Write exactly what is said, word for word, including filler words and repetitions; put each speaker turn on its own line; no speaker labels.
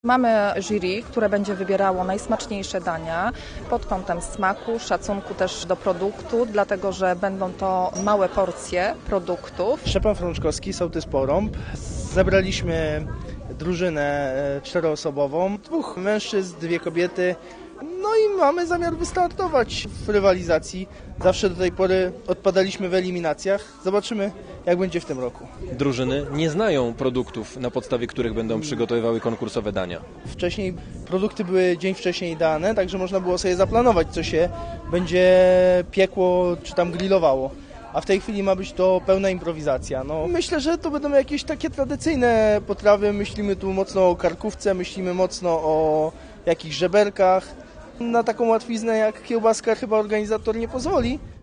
Mamy jury, które będzie wybierało najsmaczniejsze dania pod kątem smaku, szacunku też do produktu, dlatego że będą to małe porcje produktów.
Szczepan Frączkowski, sołtys Porąb. Zebraliśmy drużynę czteroosobową, dwóch mężczyzn, dwie kobiety. No i mamy zamiar wystartować w rywalizacji. Zawsze do tej pory odpadaliśmy w eliminacjach. Zobaczymy, jak będzie w tym roku.
Drużyny nie znają produktów, na podstawie których będą przygotowywały konkursowe dania.
Wcześniej produkty były dzień wcześniej dane, także można było sobie zaplanować, co się będzie piekło czy tam grillowało. A w tej chwili ma być to pełna improwizacja. No, myślę, że to będą jakieś takie tradycyjne potrawy. Myślimy tu mocno o karkówce, myślimy mocno o jakichś żeberkach. Na taką łatwiznę jak kiełbaska chyba organizator nie pozwoli.